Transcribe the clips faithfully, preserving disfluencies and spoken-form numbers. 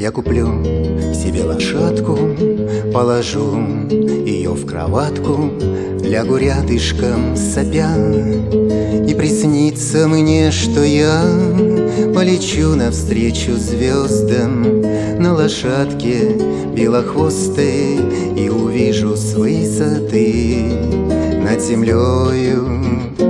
Я куплю себе лошадку, положу ее в кроватку, лягу рядышком сопя, и приснится мне, что я полечу навстречу звездам на лошадке белохвостой и увижу с высоты над землею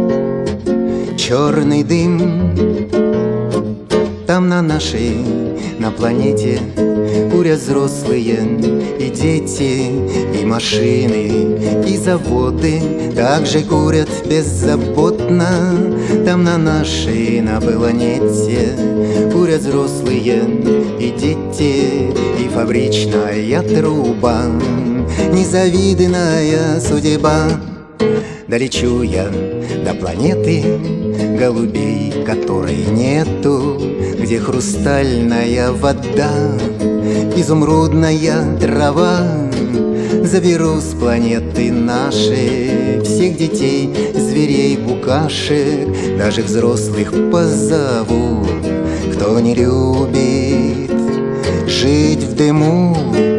черный дым. Там на нашей, на планете курят взрослые и дети, и машины, и заводы также курят беззаботно. Там на нашей, на планете курят взрослые и дети, и фабричная труба, незавидная судьба. Долечу я до планеты голубей, которой нету, где хрустальная вода, изумрудная трава. Заберу с планеты нашей всех детей, зверей, букашек, даже взрослых позову, кто не любит жить в дыму.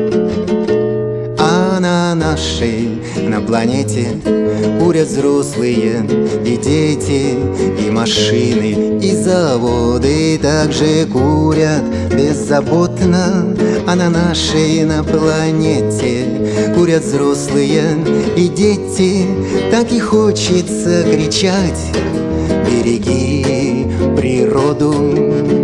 А на нашей, на планете курят взрослые и дети, и машины, и заводы также курят беззаботно. А на нашей, на планете курят взрослые и дети, так и хочется кричать: береги природу.